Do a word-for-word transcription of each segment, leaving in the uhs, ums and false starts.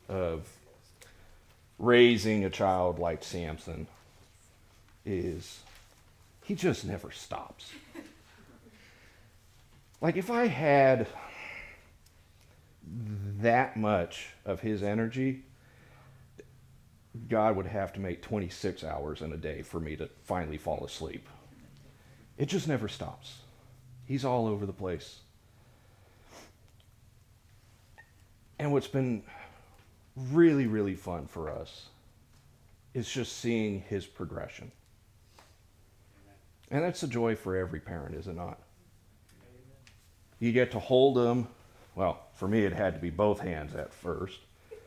of raising a child like Samson is he just never stops. Like if I had that much of his energy, God would have to make twenty-six hours in a day for me to finally fall asleep. It just never stops. He's all over the place. And what's been really, really fun for us is just seeing his progression. And that's a joy for every parent, is it not? You get to hold him. Well, for me, it had to be both hands at first.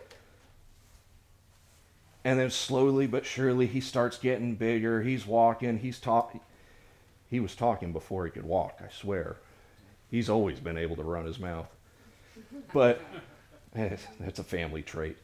And then slowly but surely, he starts getting bigger. He's walking. He's talking. He was talking before he could walk, I swear. He's always been able to run his mouth. But eh, that's a family trait.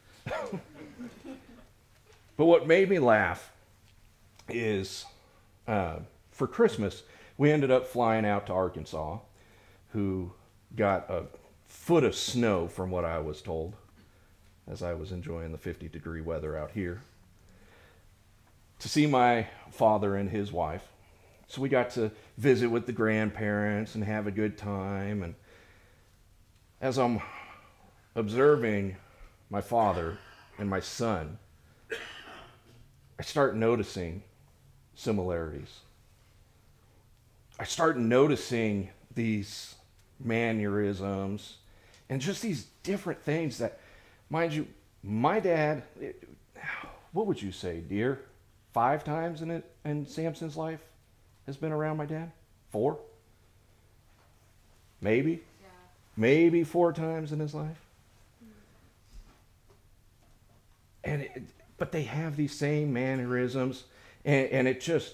But what made me laugh is uh, for Christmas, we ended up flying out to Arkansas, who got a foot of snow from what I was told, as I was enjoying the fifty degree weather out here, to see my father and his wife. So we got to visit with the grandparents and have a good time. And as I'm observing my father and my son, I start noticing similarities. I start noticing these mannerisms and just these different things that, mind you, my dad, what would you say, dear? Five times in it in Samson's life has been around my dad? Four? Maybe? Yeah. Maybe four times in his life. And it, but they have these same mannerisms, and, and it just,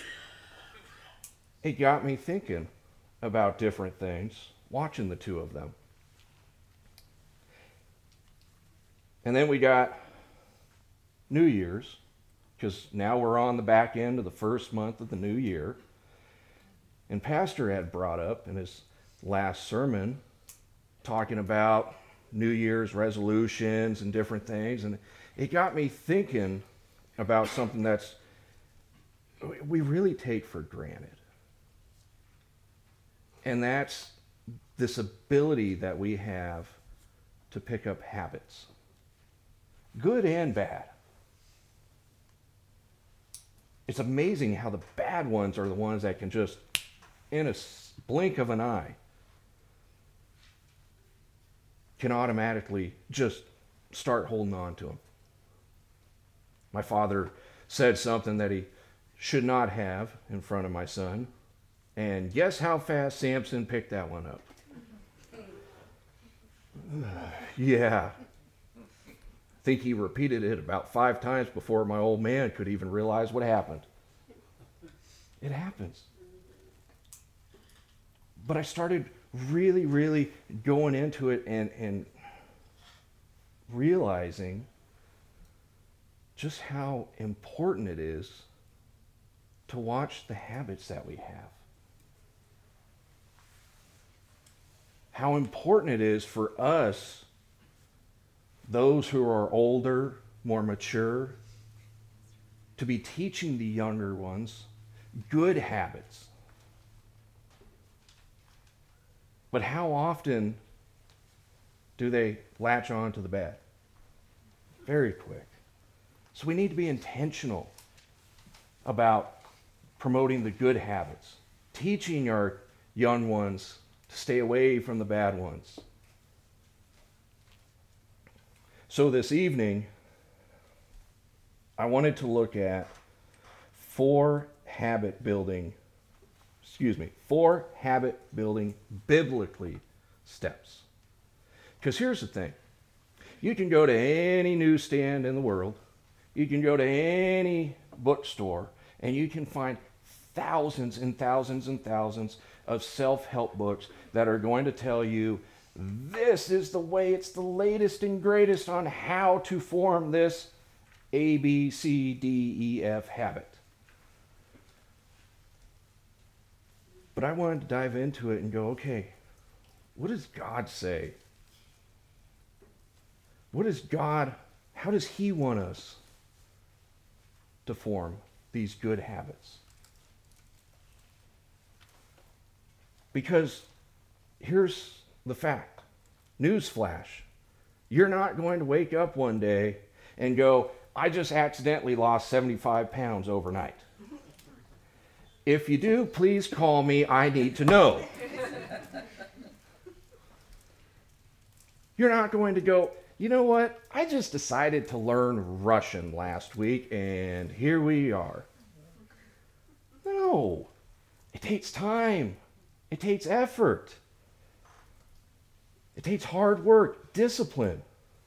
it got me thinking about different things, watching the two of them. And then we got New Year's, because now we're on the back end of the first month of the new year. And Pastor had brought up in his last sermon, talking about New Year's resolutions and different things. And it got me thinking about something that's we really take for granted. And that's this ability that we have to pick up habits, good and bad. It's amazing how the bad ones are the ones that can just, in a blink of an eye, can automatically just start holding on to them. My father said something that he should not have in front of my son, and guess how fast Samson picked that one up? Yeah. I think he repeated it about five times before my old man could even realize what happened. It happens. But I started really, really going into it and, and realizing just how important it is to watch the habits that we have. How important it is for us, those who are older, more mature, to be teaching the younger ones good habits. But how often do they latch on to the bad? Very quick. So we need to be intentional about promoting the good habits, teaching our young ones to stay away from the bad ones. So this evening, I wanted to look at four habit building, excuse me, four habit building biblically steps. Because here's the thing. You can go to any newsstand in the world, you can go to any bookstore, and you can find thousands and thousands and thousands of self-help books that are going to tell you this is the way, it's the latest and greatest on how to form this A, B, C, D, E, F habit. But I wanted to dive into it and go, okay, what does God say? What does God, how does he want us to form these good habits? Because here's the fact. Newsflash. You're not going to wake up one day and go, I just accidentally lost seventy-five pounds overnight. If you do, please call me. I need to know. You're not going to go, you know what? I just decided to learn Russian last week, and here we are. No. It takes time. It takes effort. It takes hard work, discipline.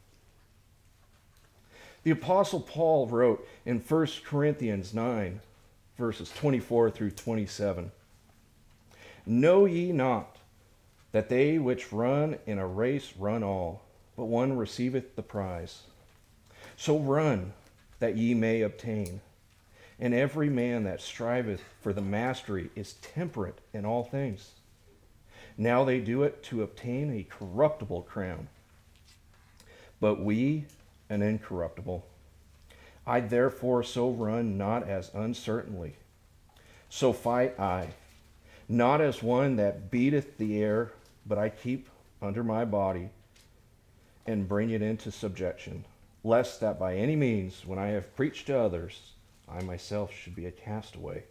The Apostle Paul wrote in First Corinthians nine, verses twenty-four through twenty-seven, Know ye not that they which run in a race run all, but one receiveth the prize? So run, that ye may obtain. And every man that striveth for the mastery is temperate in all things. Now they do it to obtain a corruptible crown, but we an incorruptible. I therefore so run, not as uncertainly. So fight I, not as one that beateth the air, but I keep under my body and bring it into subjection, lest that by any means, when I have preached to others, I myself should be a castaway.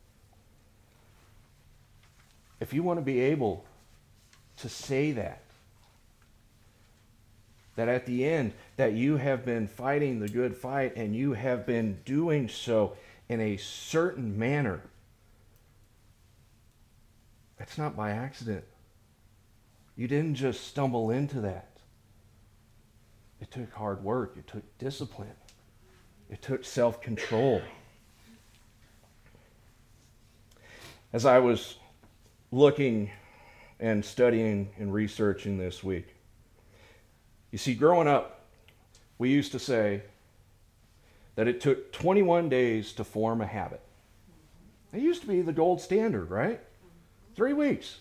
If you want to be able to say that, that at the end, that you have been fighting the good fight and you have been doing so in a certain manner, that's not by accident. You didn't just stumble into that. It took hard work. It took discipline. It took self-control. As I was looking and studying and researching this week, you see, growing up, we used to say that it took twenty-one days to form a habit. It used to be the gold standard, right? Three weeks.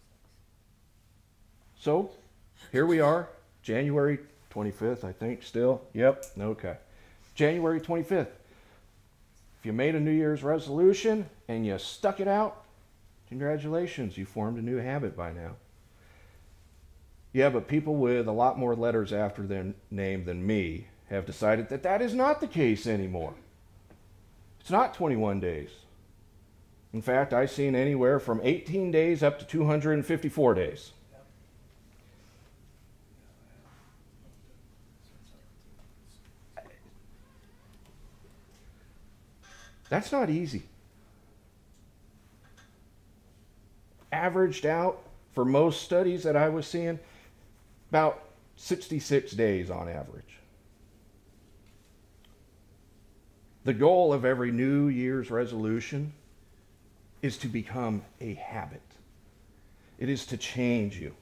So, here we are, January twenty-fifth, I think, still. Yep, okay. January twenty-fifth. If you made a New Year's resolution and you stuck it out, congratulations, you formed a new habit by now. Yeah, but people with a lot more letters after their name than me have decided that that is not the case anymore. It's not twenty-one days. In fact, I've seen anywhere from eighteen days up to two hundred fifty-four days. That's not easy. Averaged out for most studies that I was seeing, about sixty-six days on average. The goal of every New Year's resolution is to become a habit. It is to change you.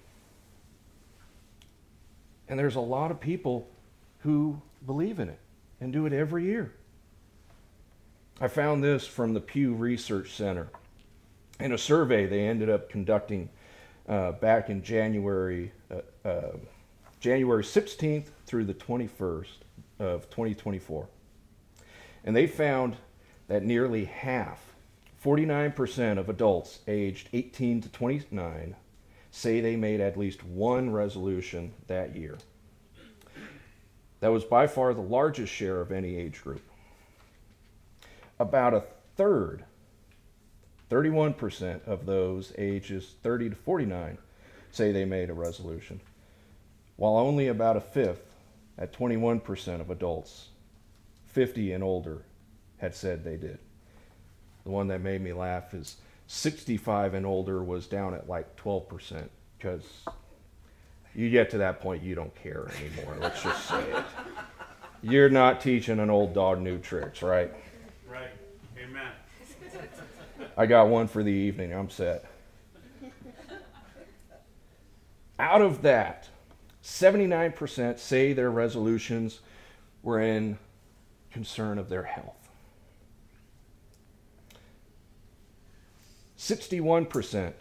And there's a lot of people who believe in it and do it every year. I found this from the Pew Research Center. In a survey they ended up conducting uh, back in January, uh, uh, January sixteenth through the twenty-first of twenty twenty-four. And they found that nearly half, forty-nine percent of adults aged eighteen to twenty-nine, say they made at least one resolution that year. That was by far the largest share of any age group. About a third, thirty-one percent of those ages thirty to forty-nine, say they made a resolution, while only about a fifth, at twenty-one percent of adults, fifty and older, had said they did. The one that made me laugh is sixty-five and older was down at like twelve percent, because you get to that point, you don't care anymore. Let's just say it. You're not teaching an old dog new tricks, right? Right. Amen. I got one for the evening. I'm set. Out of that, seventy-nine percent say their resolutions were in concern of their health. sixty-one percent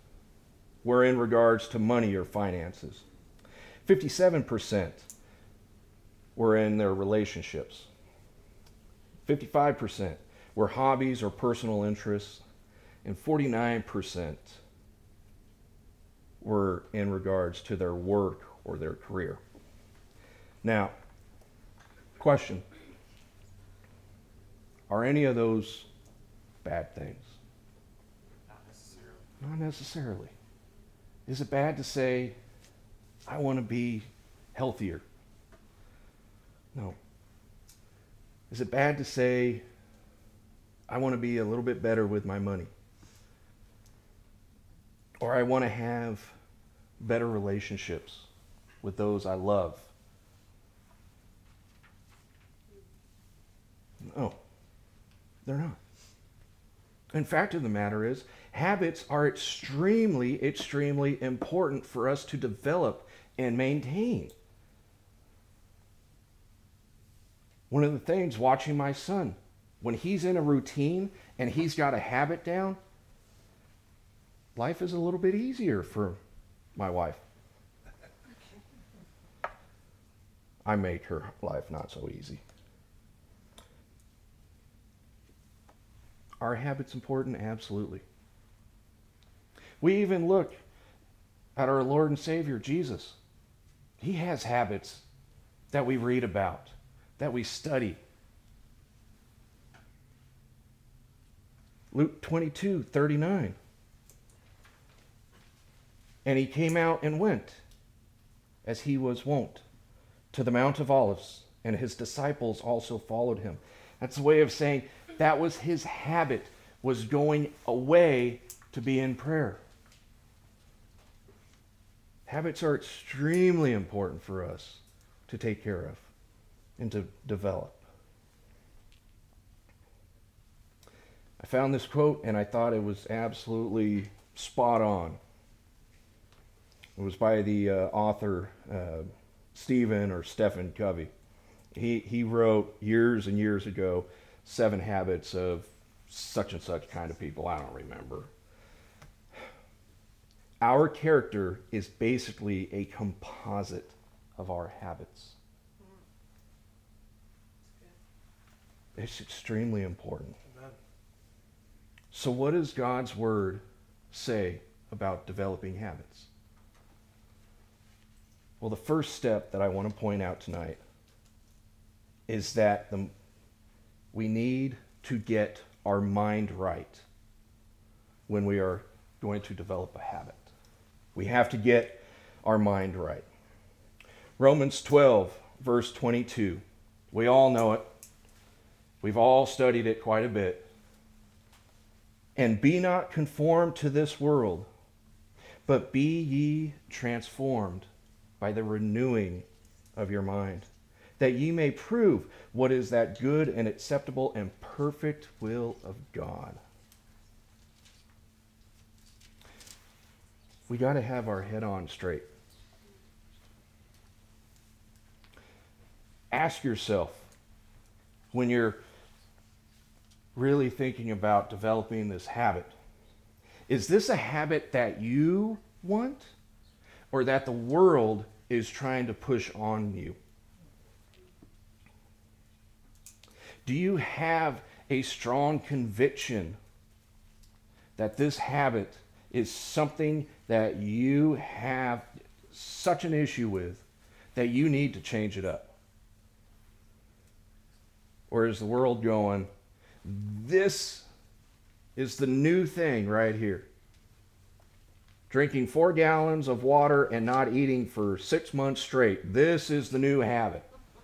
were in regards to money or finances. fifty-seven percent were in their relationships. fifty-five percent were hobbies or personal interests. And forty-nine percent were in regards to their work or their career. Now, question. Are any of those bad things? Not necessarily. Not necessarily. Is it bad to say, I want to be healthier? No. Is it bad to say, I want to be a little bit better with my money? Or I want to have better relationships with those I love? No, they're not. In fact of the matter is, habits are extremely, extremely important for us to develop and maintain. One of the things, watching my son, when he's in a routine and he's got a habit down, life is a little bit easier for my wife. I make her life not so easy. Are habits important? Absolutely. We even look at our Lord and Savior, Jesus. He has habits that we read about, that we study. Luke twenty-two thirty-nine. And he came out and went, as he was wont, to the Mount of Olives, and his disciples also followed him. That's a way of saying that was his habit, was going away to be in prayer. Habits are extremely important for us to take care of and to develop. I found this quote and I thought it was absolutely spot on. It was by the uh, author uh, Stephen or Stephen Covey. He he wrote years and years ago, Seven Habits of such and such kind of people. I don't remember. Our character is basically a composite of our habits. It's extremely important. Amen. So what does God's Word say about developing habits? Well, the first step that I want to point out tonight is that the, we need to get our mind right when we are going to develop a habit. We have to get our mind right. Romans twelve, verse twenty-two. We all know it. We've all studied it quite a bit. And be not conformed to this world, but be ye transformed by the renewing of your mind, that ye may prove what is that good and acceptable and perfect will of God. We got to have our head on straight. Ask yourself, when you're really thinking about developing this habit, is this a habit that you want or that the world is trying to push on you? Do you have a strong conviction that this habit is something that you have such an issue with that you need to change it up? Or is the world going, this is the new thing right here? Drinking four gallons of water and not eating for six months straight. This is the new habit.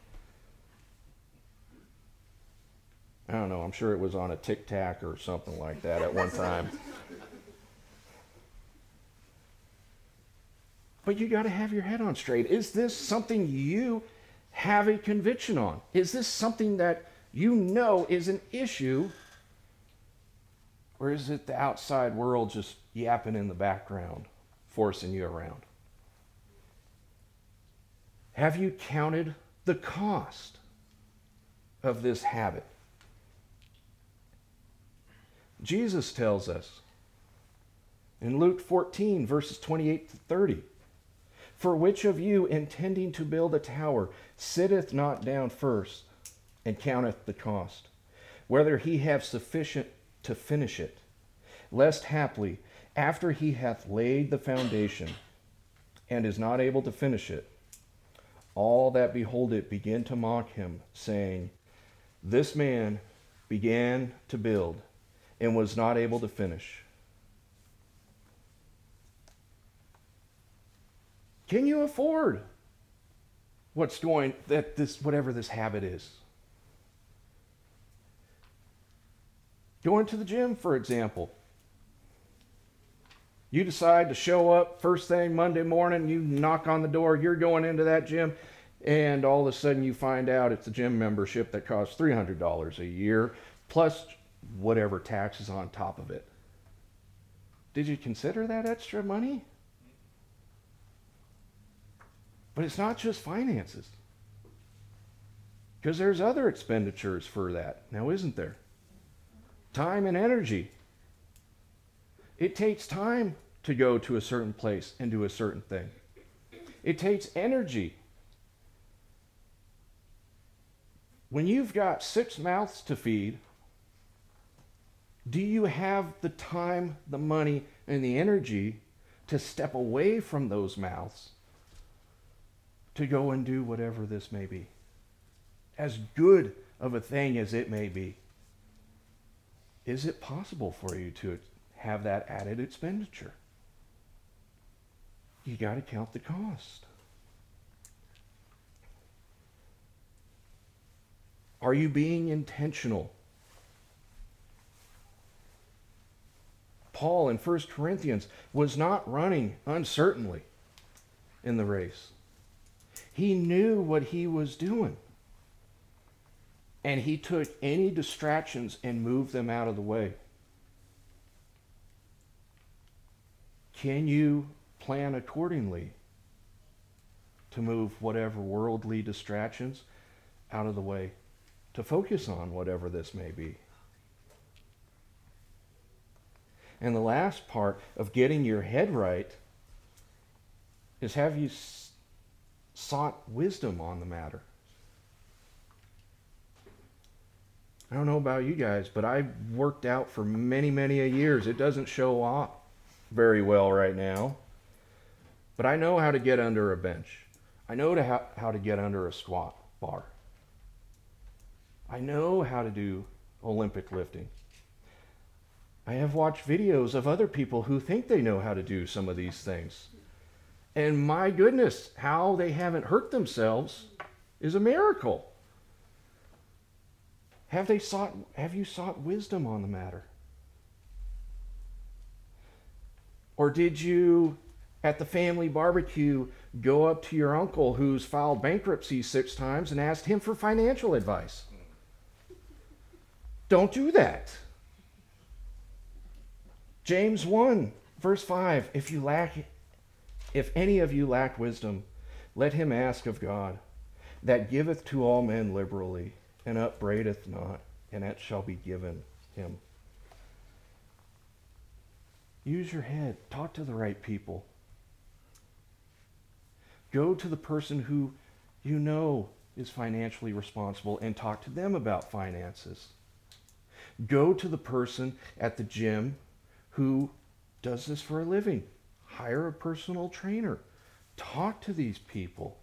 I don't know. I'm sure it was on a Tic Tac or something like that at one time. But you got to have your head on straight. Is this something you have a conviction on? Is this something that you know is an issue? Or is it the outside world just yapping in the background, forcing you around? Have you counted the cost of this habit? Jesus tells us in Luke fourteen, verses twenty-eight to thirty, for which of you, intending to build a tower, sitteth not down first, and counteth the cost, whether he have sufficient to finish it, lest haply, after he hath laid the foundation, and is not able to finish it, all that behold it begin to mock him, saying, This man began to build, and was not able to finish. Can you afford what's going that this whatever this habit is? Going to the gym, for example. You decide to show up first thing Monday morning, you knock on the door, you're going into that gym, and all of a sudden you find out it's a gym membership that costs three hundred dollars a year, plus whatever taxes on top of it. Did you consider that extra money? But it's not just finances. Because there's other expenditures for that. Now, isn't there? Time and energy. It takes time to go to a certain place and do a certain thing. It takes energy. When you've got six mouths to feed, do you have the time, the money, and the energy to step away from those mouths to go and do whatever this may be? As good of a thing as it may be, is it possible for you to have that added expenditure? You got to count the cost. Are you being intentional? Paul in First Corinthians was not running uncertainly in the race. He knew what he was doing. And he took any distractions and moved them out of the way. Can you plan accordingly to move whatever worldly distractions out of the way, to focus on whatever this may be? And the last part of getting your head right is, have you s- sought wisdom on the matter? I don't know about you guys, but I've worked out for many, many a years. It doesn't show off very well right now. But I know how to get under a bench. I know to ha- how to get under a squat bar. I know how to do Olympic lifting. I have watched videos of other people who think they know how to do some of these things. And my goodness, how they haven't hurt themselves is a miracle. Have they sought, have you sought wisdom on the matter? Or did you, at the family barbecue, go up to your uncle who's filed bankruptcy six times and asked him for financial advice? Don't do that. James one, verse five, if you lack, if any of you lack wisdom, let him ask of God, that giveth to all men liberally, and upbraideth not, and it shall be given him. Use your head. Talk to the right people. Go to the person who you know is financially responsible and talk to them about finances. Go to the person at the gym who does this for a living. Hire a personal trainer. Talk to these people.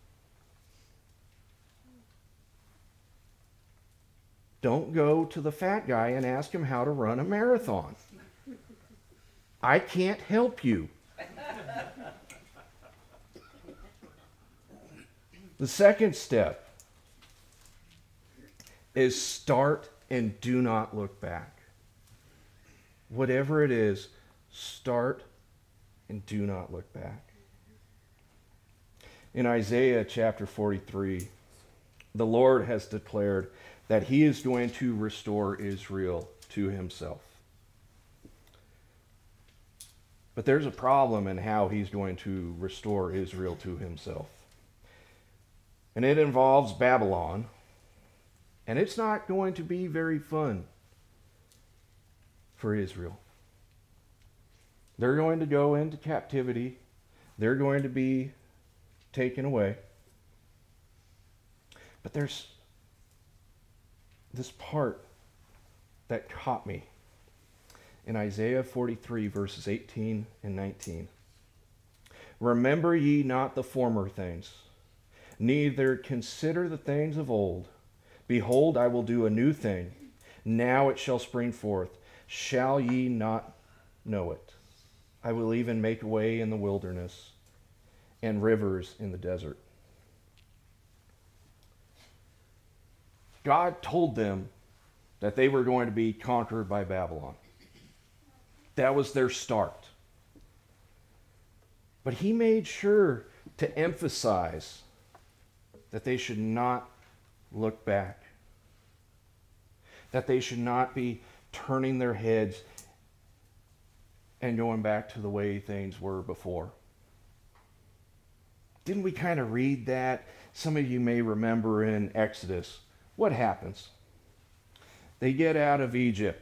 Don't go to the fat guy and ask him how to run a marathon. I can't help you. The second step is start and do not look back. Whatever it is, start and do not look back. In Isaiah chapter forty-three, the Lord has declared that he is going to restore Israel to himself. But there's a problem in how he's going to restore Israel to himself. And it involves Babylon. And it's not going to be very fun for Israel. They're going to go into captivity. They're going to be taken away. But there's this part that caught me in Isaiah forty-three, verses eighteen and nineteen. Remember ye not the former things, neither consider the things of old. Behold, I will do a new thing. Now it shall spring forth. Shall ye not know it? I will even make a way in the wilderness and rivers in the desert. God told them that they were going to be conquered by Babylon. That was their start. But he made sure to emphasize that they should not look back, that they should not be turning their heads and going back to the way things were before. Didn't we kind of read that? Some of you may remember in Exodus. What happens? They get out of Egypt.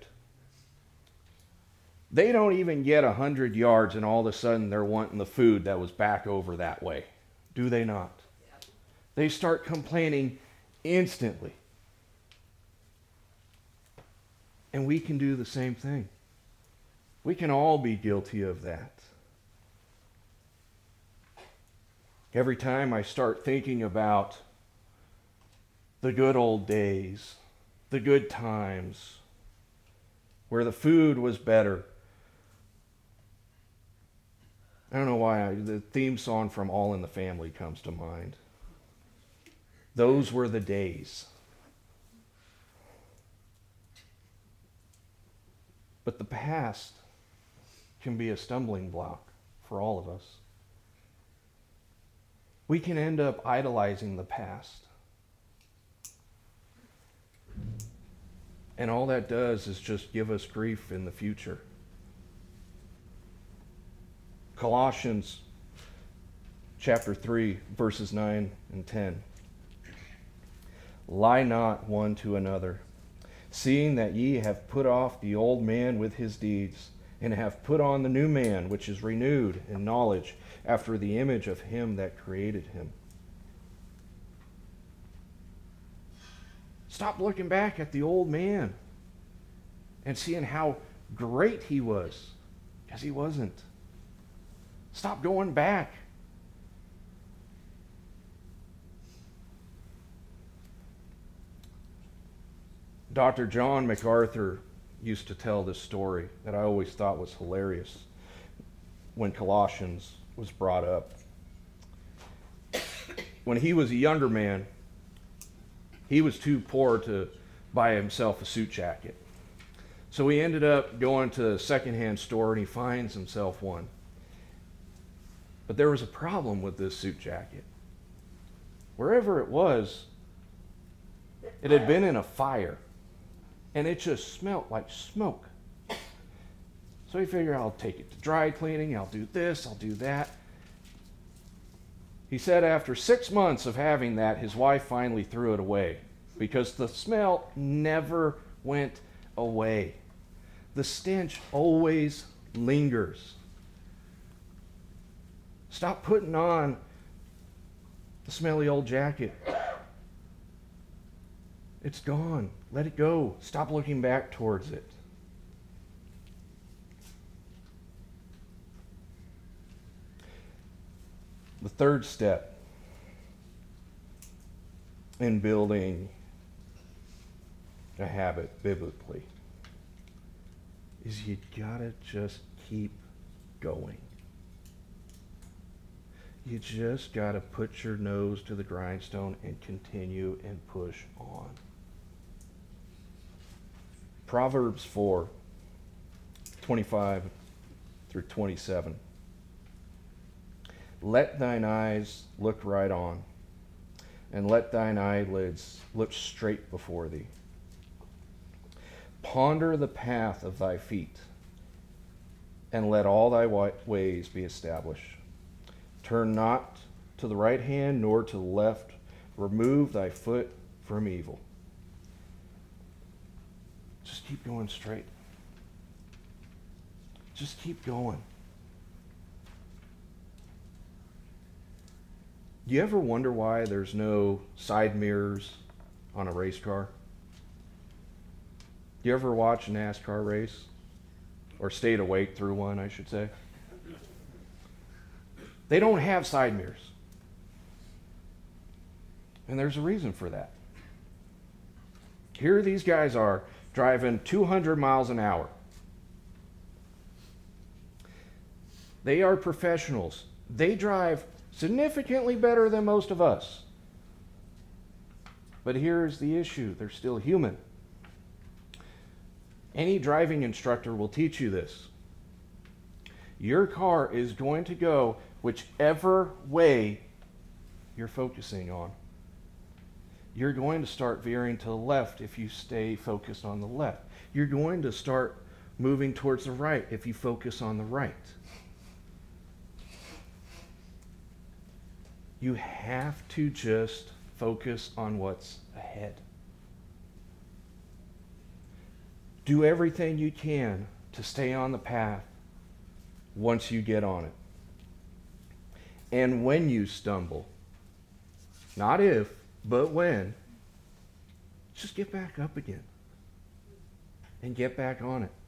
They don't even get a hundred yards and all of a sudden they're wanting the food that was back over that way. Do they not? Yep. They start complaining instantly. And we can do the same thing. We can all be guilty of that. Every time I start thinking about the good old days, the good times, where the food was better. I don't know why I, the theme song from All in the Family comes to mind. Those were the days. But the past can be a stumbling block for all of us. We can end up idolizing the past. And all that does is just give us grief in the future. Colossians chapter three, verses nine and ten. Lie not one to another, seeing that ye have put off the old man with his deeds, and have put on the new man, which is renewed in knowledge after the image of him that created him. Stop looking back at the old man and seeing how great he was, because he wasn't. Stop going back. Doctor John MacArthur used to tell this story that I always thought was hilarious when Colossians was brought up. When he was a younger man, he was too poor to buy himself a suit jacket. So he ended up going to a secondhand store and he finds himself one. But there was a problem with this suit jacket. Wherever it was, it had been in a fire. And it just smelled like smoke. So he figured, I'll take it to dry cleaning, I'll do this, I'll do that. He said after six months of having that, his wife finally threw it away because the smell never went away. The stench always lingers. Stop putting on the smelly old jacket. It's gone. Let it go. Stop looking back towards it. The third step in building a habit biblically is you gotta just keep going. You just gotta put your nose to the grindstone and continue and push on. Proverbs four, twenty-five through twenty-seven. Let thine eyes look right on, and let thine eyelids look straight before thee. Ponder the path of thy feet, and let all thy ways be established. Turn not to the right hand, nor to the left. Remove thy foot from evil. Just keep going straight. Just keep going. Do you ever wonder why there's no side mirrors on a race car? Do you ever watch a NASCAR race? Or stayed awake through one, I should say? They don't have side mirrors. And there's a reason for that. Here these guys are driving two hundred miles an hour. They are professionals. They drive significantly better than most of us. But here's the issue. They're still human. Any driving instructor will teach you this. Your car is going to go whichever way you're focusing on. You're going to start veering to the left if you stay focused on the left. You're going to start moving towards the right if you focus on the right. You have to just focus on what's ahead. Do everything you can to stay on the path once you get on it. And when you stumble, not if, but when, just get back up again and get back on it.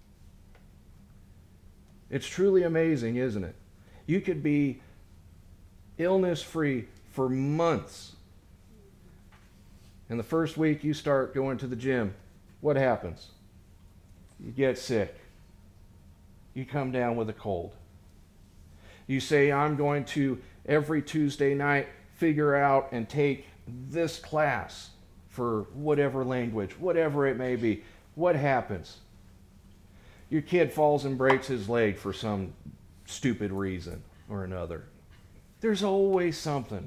It's truly amazing, isn't it? You could be illness-free for months. And the first week you start going to the gym, what happens? You get sick. You come down with a cold. You say, I'm going to every Tuesday night figure out and take this class for whatever language, whatever it may be. What happens? Your kid falls and breaks his leg for some stupid reason or another. There's always something.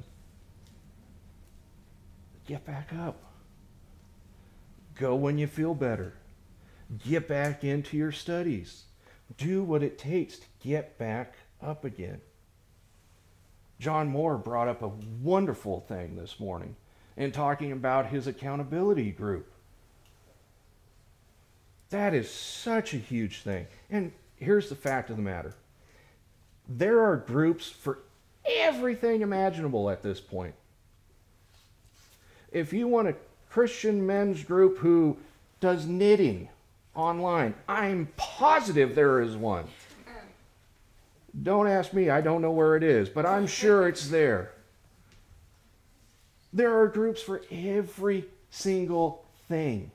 Get back up. Go when you feel better. Get back into your studies. Do what it takes to get back up again. John Moore brought up a wonderful thing this morning in talking about his accountability group. That is such a huge thing. And here's the fact of the matter. There are groups for everything imaginable at this point. If you want a Christian men's group who does knitting online, I'm positive there is one. Don't ask me, I don't know where it is, but I'm sure it's there. There are groups for every single thing.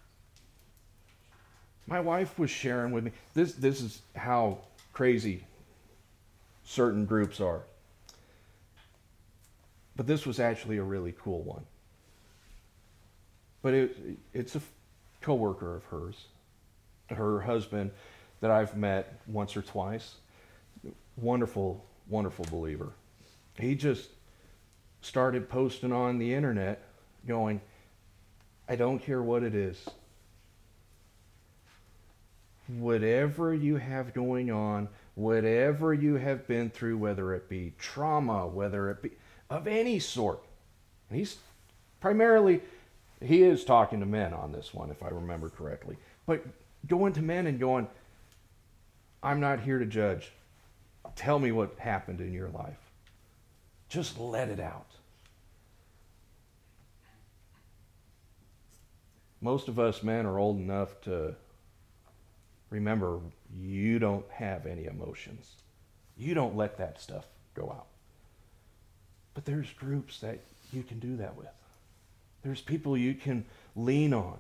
My wife was sharing with me, this, this is how crazy certain groups are. But this was actually a really cool one. But it, it's a coworker of hers, her husband that I've met once or twice. Wonderful, wonderful believer. He just started posting on the internet going, I don't care what it is. Whatever you have going on, whatever you have been through, whether it be trauma, whether it be of any sort. And he's primarily, he is talking to men on this one, if I remember correctly. But going to men and going, I'm not here to judge. Tell me what happened in your life. Just let it out. Most of us men are old enough to remember you don't have any emotions. You don't let that stuff go out. But there's groups that you can do that with. There's people you can lean on.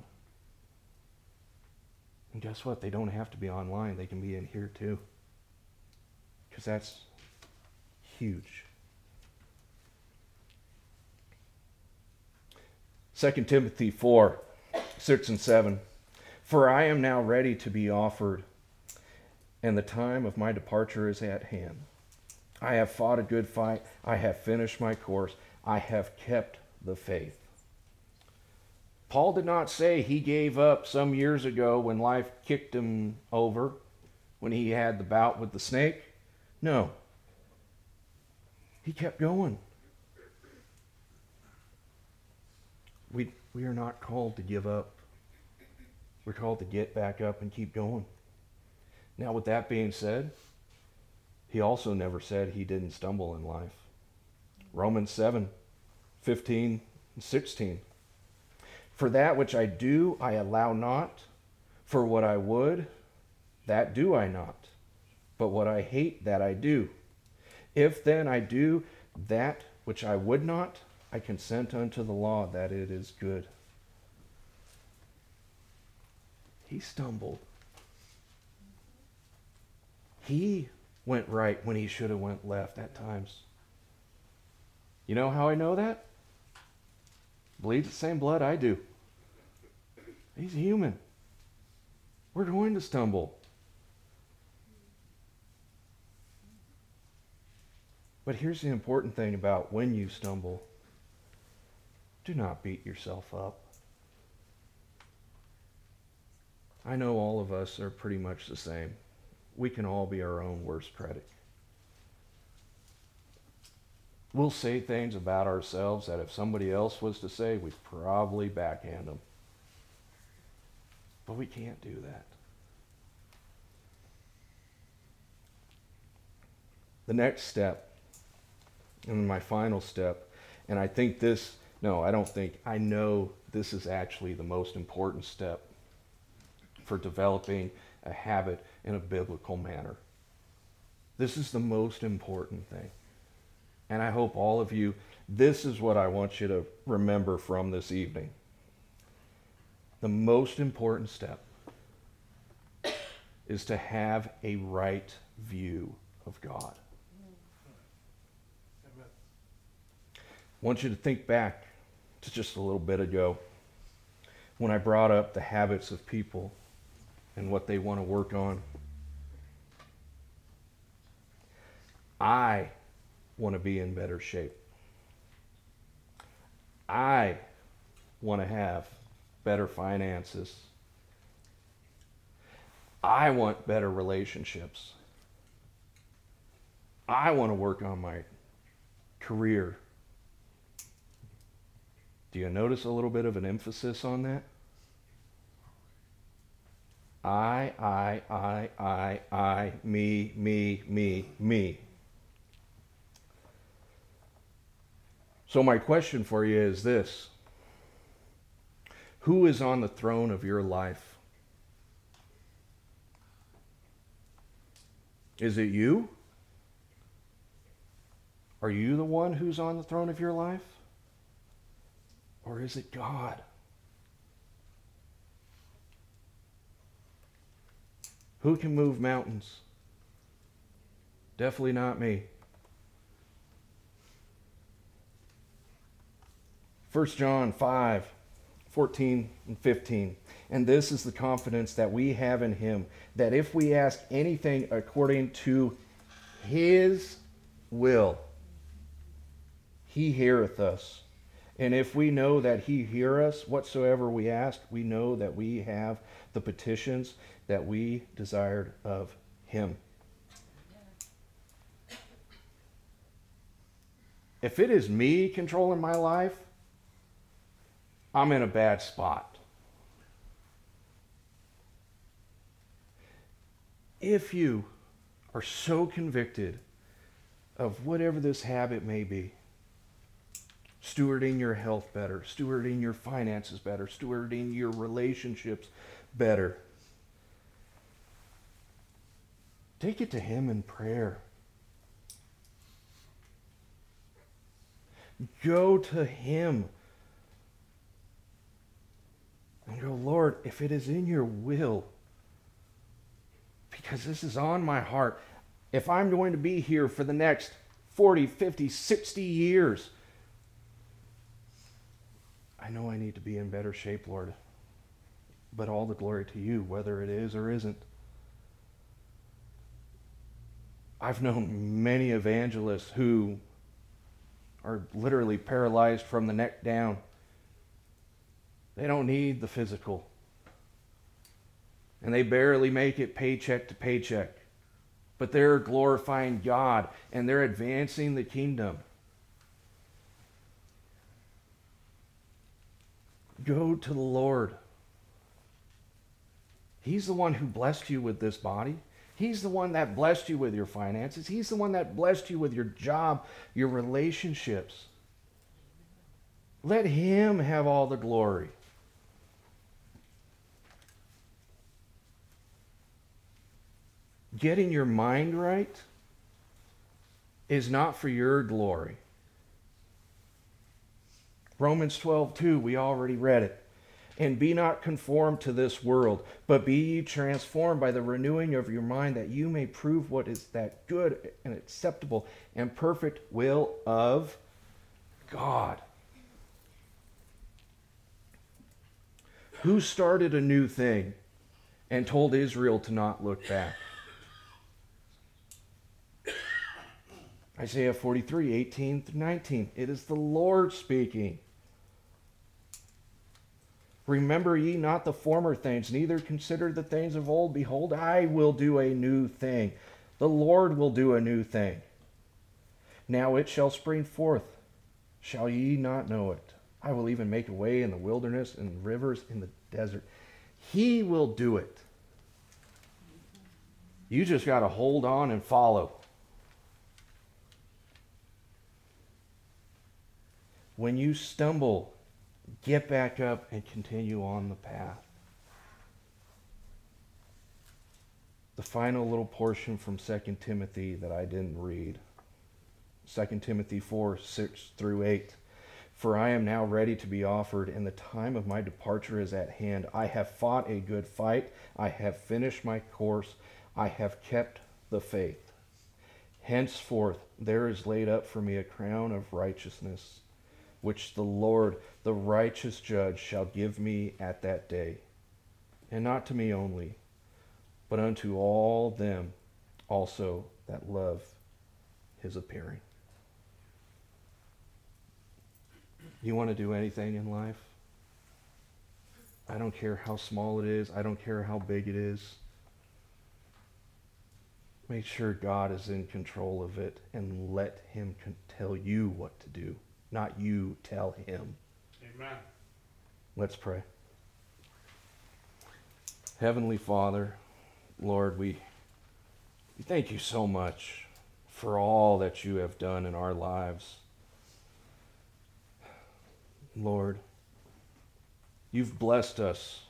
And guess what? They don't have to be online. They can be in here too. Because that's huge. Second Timothy four, six and seven. For I am now ready to be offered, and the time of my departure is at hand. I have fought a good fight. I have finished my course. I have kept the faith. Paul did not say he gave up some years ago when life kicked him over, when he had the bout with the snake. No. He kept going. We, we are not called to give up. We're called to get back up and keep going. Now, with that being said, he also never said he didn't stumble in life. Romans seven, fifteen and sixteen. For that which I do, I allow not. For what I would, that do I not. But what I hate, that I do. If then I do that which I would not, I consent unto the law that it is good. He stumbled. He went right when he should have went left at times. You know how I know that? Bleeds the same blood I do. He's human. We're going to stumble. But here's the important thing about when you stumble. Do not beat yourself up. I know all of us are pretty much the same. We can all be our own worst critic. We'll say things about ourselves that if somebody else was to say, we'd probably backhand them. But we can't do that. The next step, and my final step, and I think this, no, I don't think, I know this is actually the most important step for developing a habit in a biblical manner. This is the most important thing. And I hope all of you, this is what I want you to remember from this evening. The most important step is to have a right view of God. I want you to think back to just a little bit ago when I brought up the habits of people and what they want to work on. I want to be in better shape. I want to have better finances. I want better relationships. I want to work on my career. Do you notice a little bit of an emphasis on that? I, I, I, I, I, me, me, me, me. So my question for you is this. Who is on the throne of your life? Is it you? Are you the one who's on the throne of your life? Or is it God? Who can move mountains? Definitely not me. First John five, fourteen and fifteen. And this is the confidence that we have in him, that if we ask anything according to his will, he heareth us. And if we know that he hear us, whatsoever we ask, we know that we have the petitions that we desired of him. If it is me controlling my life, I'm in a bad spot. If you are so convicted of whatever this habit may be, stewarding your health better, stewarding your finances better, stewarding your relationships better, take it to him in prayer. Go to him and go, Lord, if it is in your will, because this is on my heart, if I'm going to be here for the next forty, fifty, sixty years, I know I need to be in better shape, Lord. But all the glory to you, whether it is or isn't. I've known many evangelists who are literally paralyzed from the neck down. They don't need the physical. And they barely make it paycheck to paycheck. But they're glorifying God and they're advancing the kingdom. Go to the Lord. He's the one who blessed you with this body. He's the one that blessed you with your finances. He's the one that blessed you with your job, your relationships. Let him have all the glory. Getting your mind right is not for your glory. Romans twelve two, we already read it. And be not conformed to this world, but be ye transformed by the renewing of your mind, that you may prove what is that good and acceptable and perfect will of God. Who started a new thing and told Israel to not look back? Isaiah forty-three, eighteen through nineteen. It is the Lord speaking. Remember ye not the former things, neither consider the things of old. Behold, I will do a new thing. The Lord will do a new thing. Now it shall spring forth. Shall ye not know it? I will even make a way in the wilderness and rivers in the desert. He will do it. You just got to hold on and follow. When you stumble, get back up and continue on the path. The final little portion from Second Timothy that I didn't read. Second Timothy four, six through eight. For I am now ready to be offered, and the time of my departure is at hand. I have fought a good fight. I have finished my course. I have kept the faith. Henceforth there is laid up for me a crown of righteousness, which the Lord, the righteous judge, shall give me at that day. And not to me only, but unto all them also that love his appearing. You want to do anything in life? I don't care how small it is. I don't care how big it is. Make sure God is in control of it and let him con- tell you what to do. Not you tell him. Amen. Let's pray. Heavenly Father, Lord, we, we thank you so much for all that you have done in our lives. Lord, you've blessed us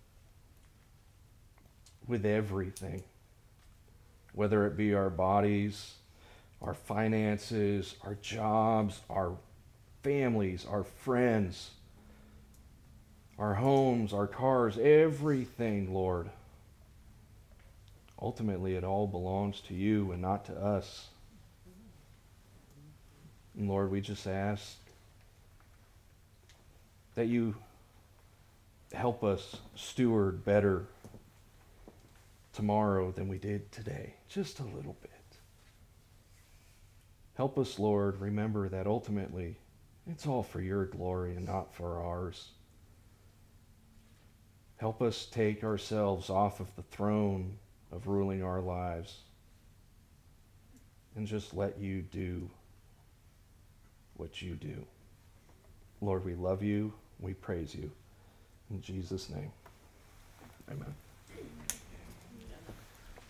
with everything, whether it be our bodies, our finances, our jobs, our families, our friends, our homes, our cars, everything, Lord. Ultimately, it all belongs to you and not to us. And Lord, we just ask that you help us steward better tomorrow than we did today, just a little bit. Help us, Lord, remember that ultimately it's all for your glory and not for ours. Help us take ourselves off of the throne of ruling our lives and just let you do what you do. Lord, we love you. We praise you. In Jesus' name, amen.